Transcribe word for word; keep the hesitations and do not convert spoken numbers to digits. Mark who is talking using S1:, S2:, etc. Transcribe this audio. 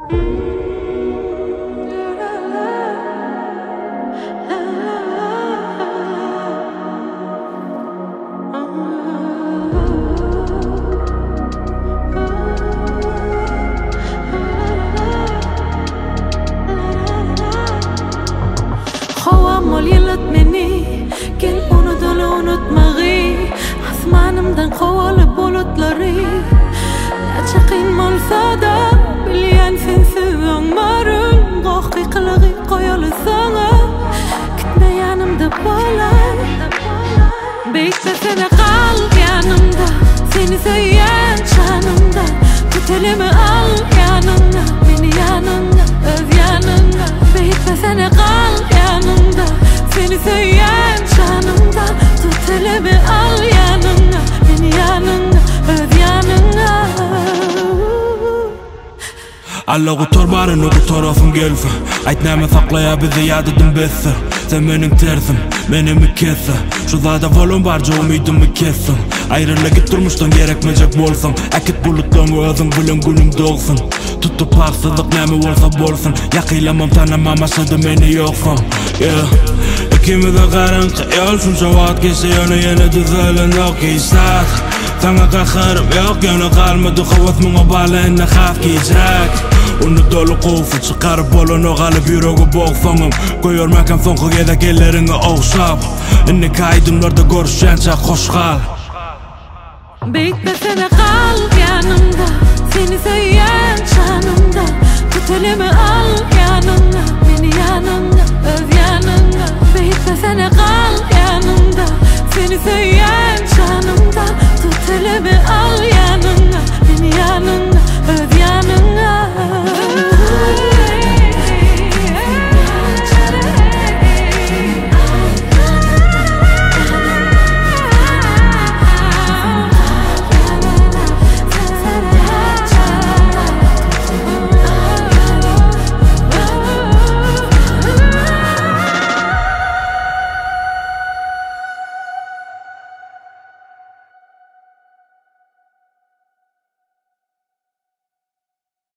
S1: Mol yıllatmeni gel onu da unutmag'y asmanimdan qo'volib bulutlari necha qiyin bo'lsa-da bilgan sensiz o'ngmarim qo'rqi qilg'i qo'yalasana kutma yanimda bo'lay bekda seni qalb yanimda seni sevgan shonimda tutilimi al yanimda meni yanimda o'z yanimda bekda seni qalb yanimda seni sevgan şanımda tut elimi al yanına beni yanına öv yanına
S2: Alla gutar barın o gutarafım gelfe Aytnama saklaya bizi yadıdım besse Sen benim tersim, menimi kesse Şu zada volum barca umidimi kessin Ayrıla git durmuştan gerekmeyecek bolsam Akit bulutlarımı özün bilen gülüm dolsun Tutup haksızlık nemi olsa bolsun Yakıylamam tanımam aşadı beni yoksan Yeah İkimiz de karanlık yol şunca vaat geçse yana yine düzelen yok ki saat Sana kakırım yok yana kalmadı Kavat mına bağlayın ne haf giyecek Onu dolu kofu çıkarıp bolunu kalıp yüreği boğsanım Koyurmakan sonku gedek ellerini oğşap İnni kaydımlarda görüşence hoş kal
S1: Bekle seni kalp yanımda